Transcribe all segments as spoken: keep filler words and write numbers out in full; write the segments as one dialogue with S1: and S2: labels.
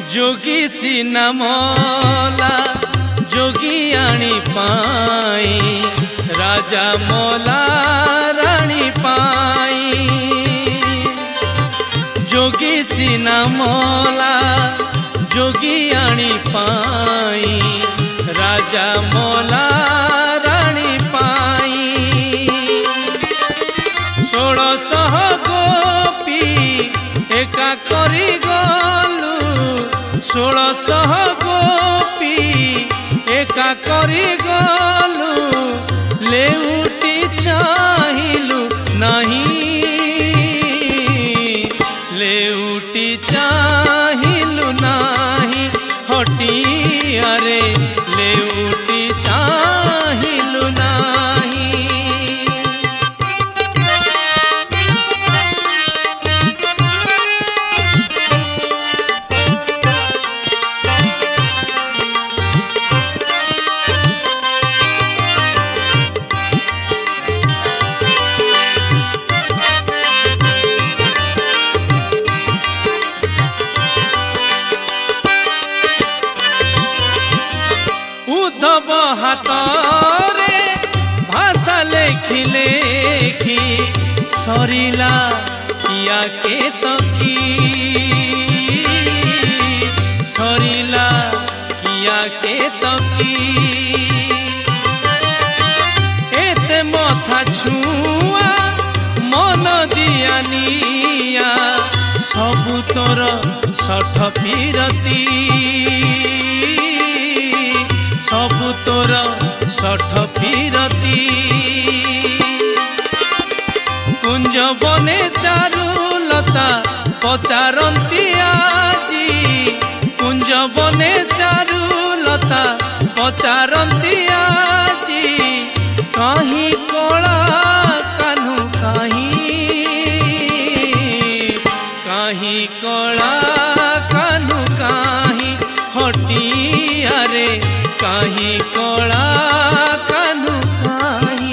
S1: जोगी सिना मोला जोगी आनी पाई राजा मोला रानी पाई। जोगी सिना मोला जोगी आनी पाई राजा मोला रानी पाई। षोल शह गोपी एका करी गलु षोल शह गोपी एका करी गलु लेउटी चाहिलु नहीं लेउटी चाहिलु नहीं हटिया रे लेउटी चाहिलु नहीं। उद्धव हाथरे भाषा लेखि लेखि सरिला किया के तकी सरिला किया के तकी। एते मथा छुआ मन दिया निया सबु तोर सठ फिरती सबु तोर सठ फिरती। कुंज बने चारुलता पचारती आजी कुंज बने चारुलता पचारती आजी। कहीं कला कान्हू कहीं कहीं कला कान्हू कहीं हटिया रे कहीं कला कान्हू कहीं।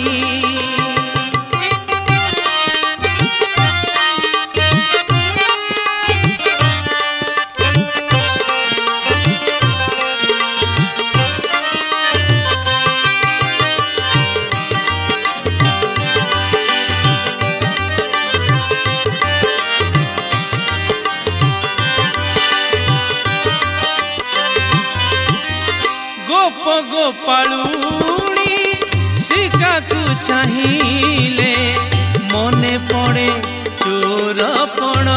S1: गोप गोपालुणी शिका को चाहिए मने पड़े चोरपण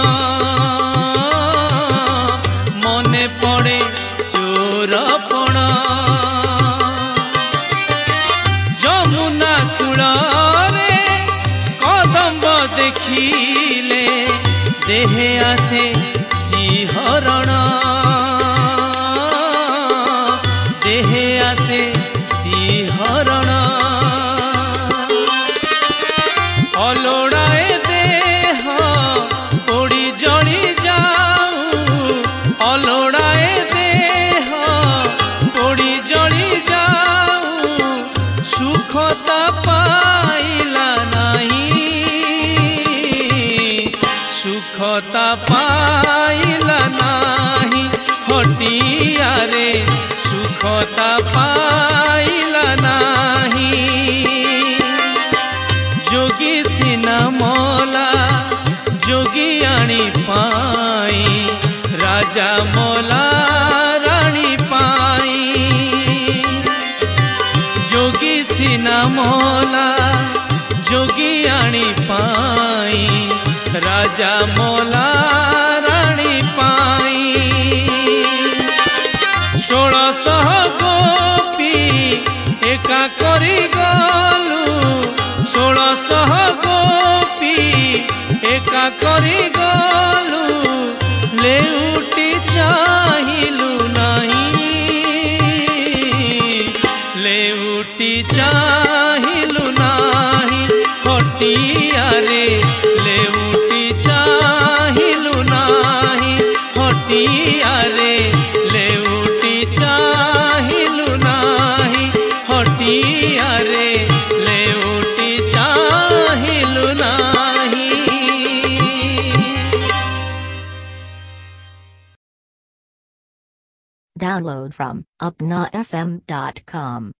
S1: मने पड़े चोरपण। जमुना कूଳରେ कदम्ब देखिले देहे आसे सिंहरण देहे आसे सिंहरण। अलोड़ाए देह पोड़ी जली जाऊं अलोड़ाए देह पोड़ी जली जाऊं सुखता पाइला नहीं सुखता पाइला नहीं हटिया रे सुखता पाइला नहीं। जोगी सिना मोला जोगी आनी पाई राजा मोला रानी पाई। जोगी सिना मोला जोगी आनी पाई राजा मोला रानी पाई। षोल शह गोपी एका करी गलु षोल शह गोपी एका करी गलु लेउटी चाहिलु नहीं लेउटी चाहिलु नहीं हटिया रे लेउटी चाहिलु नहीं हटिया रे लेउटी चाहिलु नहीं हटिया रे लेउटी चाहिलु।
S2: Download from upna f m dot com.